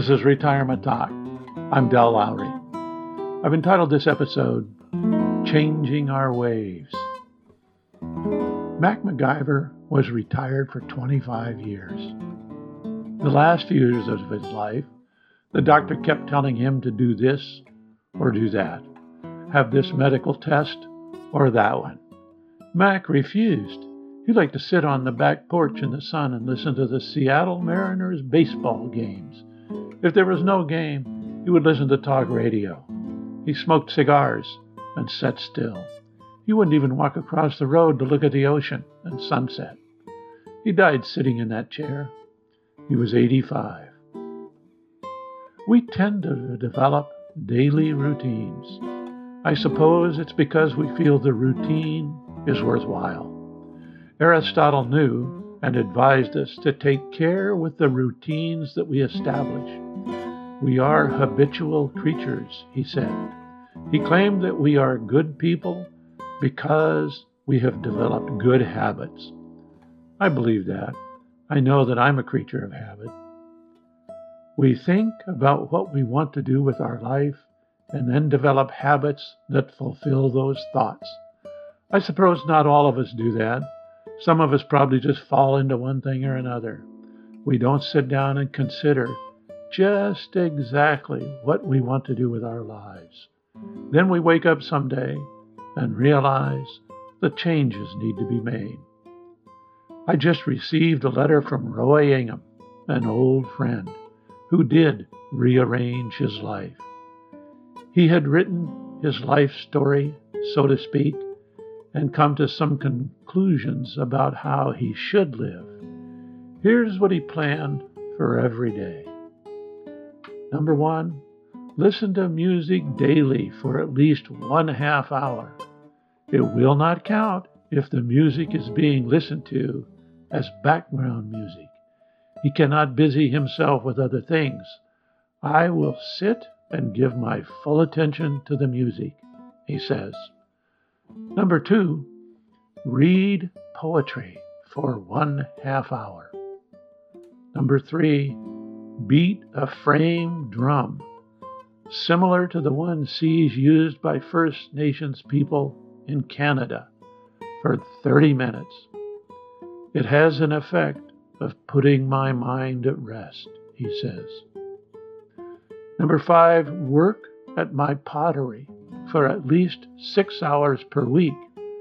This is Retirement Talk. I'm Del Lowry. I've entitled this episode, Changing Our Ways. Mac MacGyver was retired for 25 years. The last few years of his life, the doctor kept telling him to do this or do that, have this medical test or that one. Mac refused. He liked to sit on the back porch in the sun and listen to the Seattle Mariners baseball games. If there was no game, he would listen to talk radio. He smoked cigars and sat still. He wouldn't even walk across the road to look at the ocean and sunset. He died sitting in that chair. He was 85. We tend to develop daily routines. I suppose it's because we feel the routine is worthwhile. Aristotle knew and advised us to take care with the routines that we establish. We are habitual creatures, he said. He claimed that we are good people because we have developed good habits. I believe that. I know that I'm a creature of habit. We think about what we want to do with our life and then develop habits that fulfill those thoughts. I suppose not all of us do that. Some of us probably just fall into one thing or another. We don't sit down and consider just exactly what we want to do with our lives. Then we wake up someday and realize the changes need to be made. I just received a letter from Roy Ingham, an old friend, who did rearrange his life. He had written his life story, so to speak, and come to some conclusions about how he should live. Here's what he planned for every day. Number 1, listen to music daily for at least 1/2 hour. It will not count if the music is being listened to as background music. He cannot busy himself with other things. I will sit and give my full attention to the music, he says. Number 2, read poetry for 1/2 hour. Number 3, beat a frame drum, similar to the one sees used by First Nations people in Canada, for 30 minutes. It has an effect of putting my mind at rest, he says. Number 5, work at my pottery for at least 6 hours per week.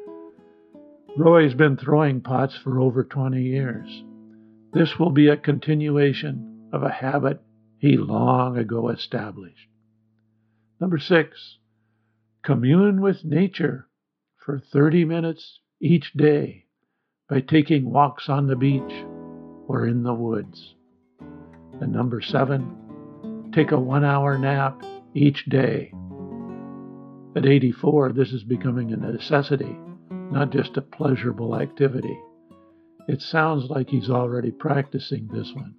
Roy's been throwing pots for over 20 years. This will be a continuation of a habit he long ago established. Number 6, commune with nature for 30 minutes each day by taking walks on the beach or in the woods. And number 7, take a 1-hour nap each day. At 84, this is becoming a necessity, not just a pleasurable activity. It sounds like he's already practicing this one.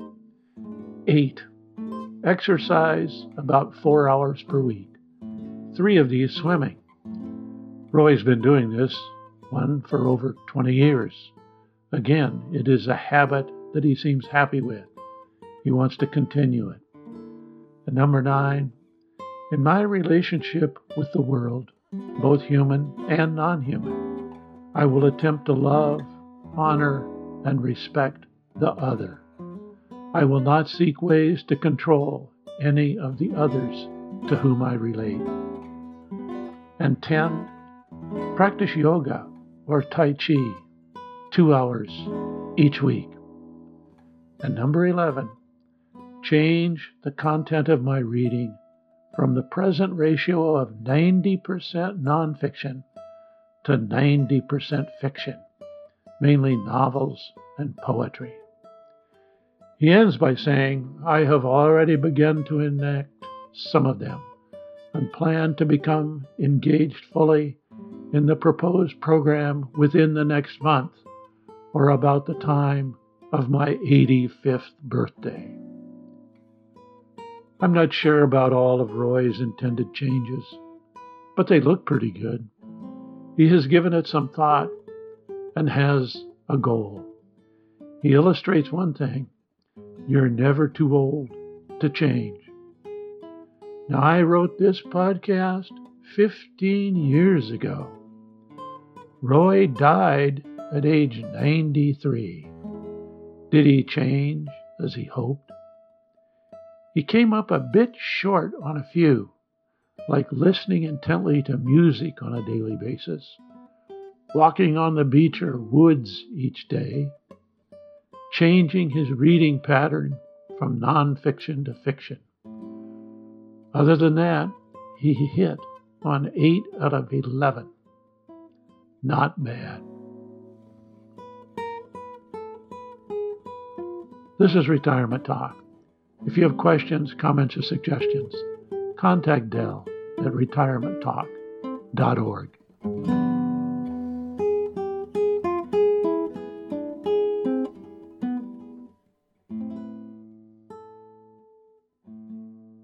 8, exercise about 4 hours per week. 3 of these swimming. Roy's been doing this one for over 20 years. Again, it is a habit that he seems happy with. He wants to continue it. And number 9, in my relationship with the world, both human and non-human, I will attempt to love, honor, and respect the other. I will not seek ways to control any of the others to whom I relate. And 10, practice yoga or Tai Chi 2 hours each week. And number 11, change the content of my reading from the present ratio of 90% nonfiction to 90% fiction, mainly novels and poetry. He ends by saying, I have already begun to enact some of them and plan to become engaged fully in the proposed program within the next month or about the time of my 85th birthday. I'm not sure about all of Roy's intended changes, but they look pretty good. He has given it some thought and has a goal. He illustrates one thing: you're never too old to change. Now, I wrote this podcast 15 years ago. Roy died at age 93. Did he change as he hoped? He came up a bit short on a few, like listening intently to music on a daily basis, walking on the beach or woods each day, changing his reading pattern from nonfiction to fiction. Other than that, he hit on 8 out of 11. Not bad. This is Retirement Talk. If you have questions, comments, or suggestions, contact Del at retirementtalk.org.